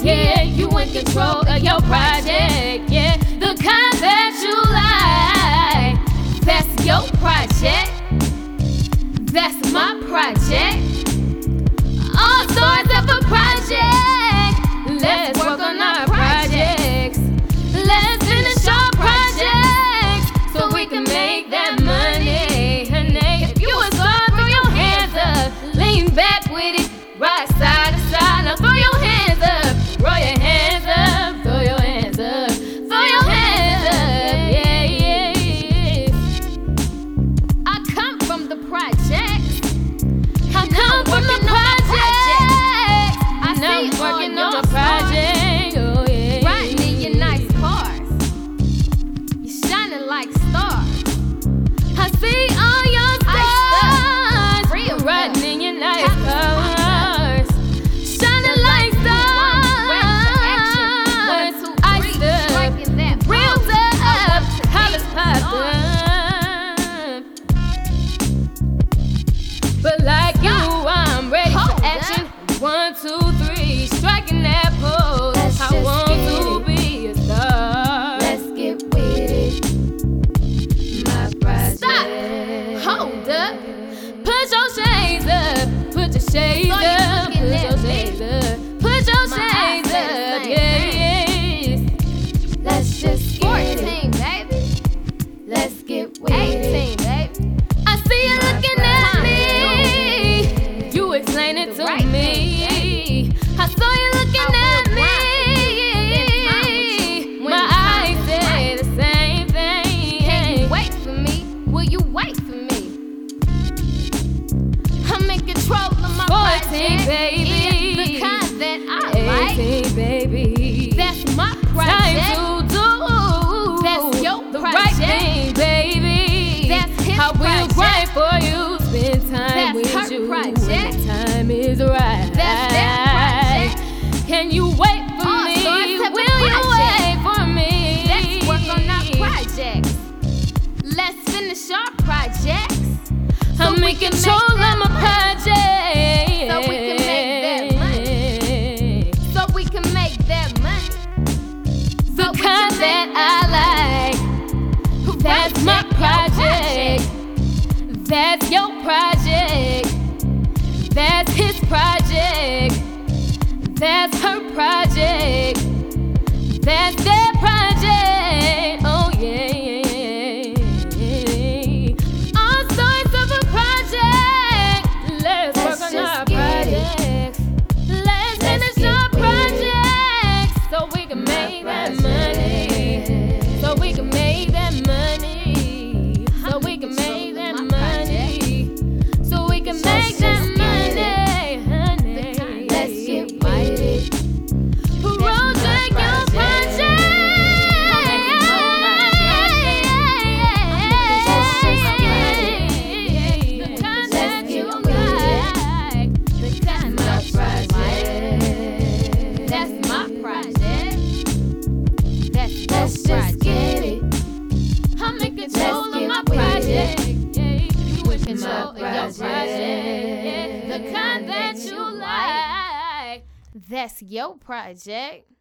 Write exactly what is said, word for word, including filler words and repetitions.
Yeah, you in control of your project. Yeah, the kind that you like. That's your project. That's my project. All sorts of a project. Let's work on our projects. Let's finish our projects so we can make that money. Honey, if you a star, throw your hands up. Lean back with it, right side to side. Now throw your hands up, roll your hands up, throw your hands up, throw your hands up. Yeah, yeah, yeah. I come from the projects. I come from the projects. I know I'm working on my project. Oh yeah. Riding in your nice cars, you're shining like stars. I see all your stars. Real riding in your nice cars, shining like stars. Iced up, real tough, colors popped up. But like you, I'm ready for action. One, two, three, striking that pose. I want to be a star. Let's get with it. My project. Stop. Hold up. Put your shades up. Put your shades up. Put your shades up. Put your shades up. Yes. Let's just get fourteen, it. baby. Let's get with eighteen, it. baby. I see you looking at me. You explain it to me. I saw you looking at me. My eyes say the same thing. Can you wait for me? Will you wait for me? I'm in control of my fourteen, baby. Yeah, the kind that I eighteen, like. Baby. That's my project. Time to do that's your the project. Right thing, baby. That's his I will grind for you. Spend time that's with her you. Project. When the time is right. That's their project. Can you wait for all me? Will you wait for me? Let's work on our projects. Let's finish our projects. So I'm in control of my project. So we can make that money. So we can make that money. The so kind that I like. That's my project. That's your project. That's his project. That's her project. That's their project. Oh yeah, yeah, yeah. All sorts of a project. Let's, Let's work on our projects. Let's, Let's finish our projects so we can make that money. So we can make that money. So we can make that money. So we can make that money. Let's get with it. Project your project. The kind that you like. The kind my project. That's my project. That's Let's just get it. I'm in control of my project. You in control of your project. project. The kind that you like. That's your project.